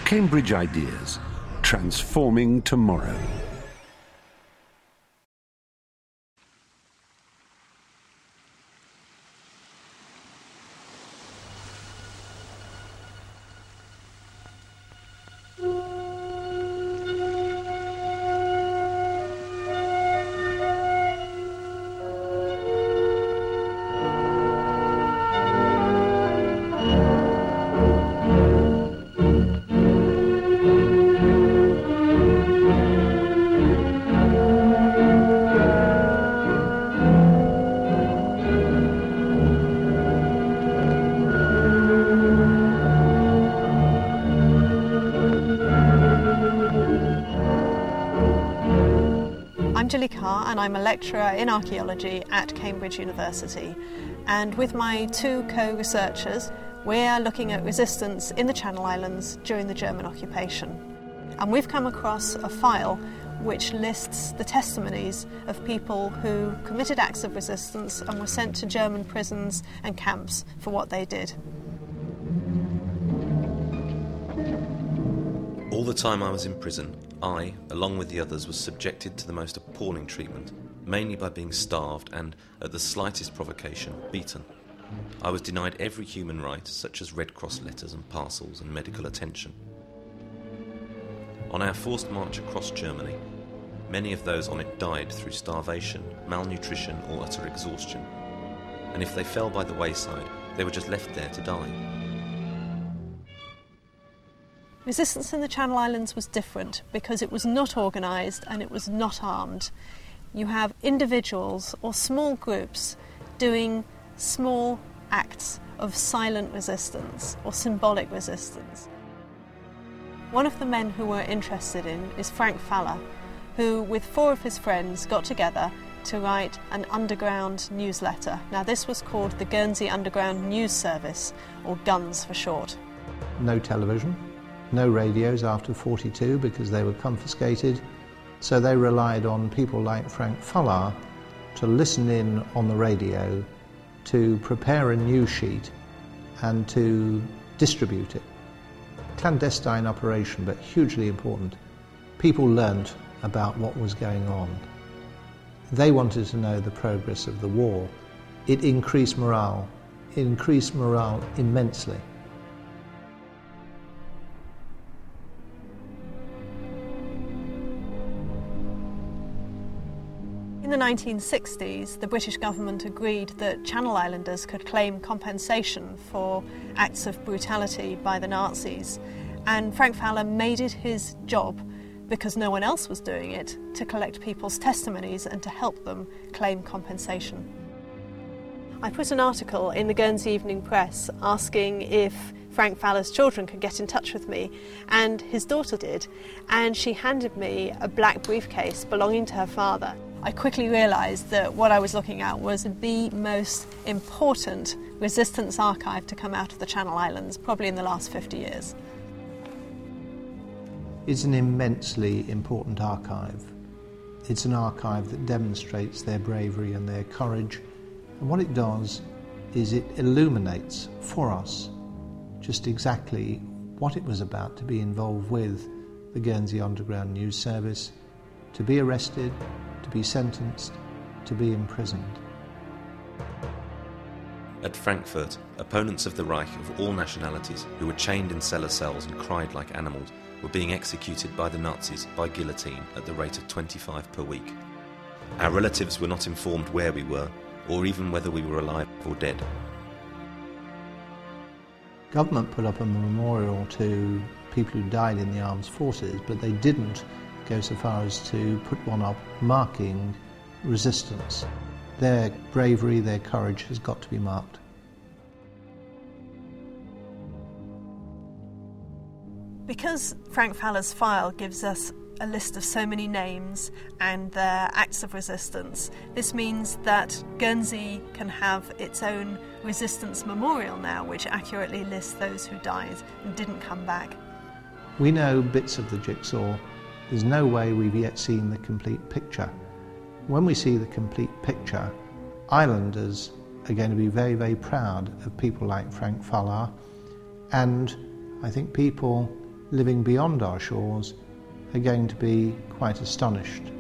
Cambridge Ideas, transforming tomorrow. I'm Gilly Carr and I'm a lecturer in archaeology at Cambridge University, and with my two co-researchers we're looking at resistance in the Channel Islands during the German occupation. And we've come across a file which lists the testimonies of people who committed acts of resistance and were sent to German prisons and camps for what they did. All the time I was in prison, I, along with the others, was subjected to the most appalling treatment, mainly by being starved and, at the slightest provocation, beaten. I was denied every human right, such as Red Cross letters and parcels and medical attention. On our forced march across Germany, many of those on it died through starvation, malnutrition or utter exhaustion. And if they fell by the wayside, they were just left there to die. Resistance in the Channel Islands was different because it was not organised and it was not armed. You have individuals or small groups doing small acts of silent resistance or symbolic resistance. One of the men who we're interested in is Frank Faller, who with four of his friends got together to write an underground newsletter. Now this was called the Guernsey Underground News Service, or GUNS for short. No television. No radios after 42 because they were confiscated, so they relied on people like Frank Faller to listen in on the radio, to prepare a news sheet and to distribute it. Clandestine operation, but hugely important. People learnt about what was going on. They wanted to know the progress of the war. It increased morale. It increased morale immensely. In the 1960s, the British government agreed that Channel Islanders could claim compensation for acts of brutality by the Nazis, and Frank Faller made it his job, because no one else was doing it, to collect people's testimonies and to help them claim compensation. I put an article in the Guernsey Evening Press asking if Frank Faller's children could get in touch with me, and his daughter did, and she handed me a black briefcase belonging to her father. I quickly realised that what I was looking at was the most important resistance archive to come out of the Channel Islands, probably in the last 50 years. It's an immensely important archive. It's an archive that demonstrates their bravery and their courage, and what it does is it illuminates for us just exactly what it was about to be involved with the Guernsey Underground News Service, to be arrested, to be sentenced, to be imprisoned. At Frankfurt, opponents of the Reich of all nationalities who were chained in cellar cells and cried like animals were being executed by the Nazis by guillotine at the rate of 25 per week. Our relatives were not informed where we were, or even whether we were alive or dead. Government put up a memorial to people who died in the armed forces, but they didn't go so far as to put one up marking resistance. Their bravery, their courage has got to be marked. Because Frank Faller's file gives us a list of so many names and their acts of resistance, this means that Guernsey can have its own resistance memorial now, which accurately lists those who died and didn't come back. We know bits of the jigsaw. There's no way we've yet seen the complete picture. When we see the complete picture, islanders are going to be very, very proud of people like Frank Faller, and I think people living beyond our shores are going to be quite astonished.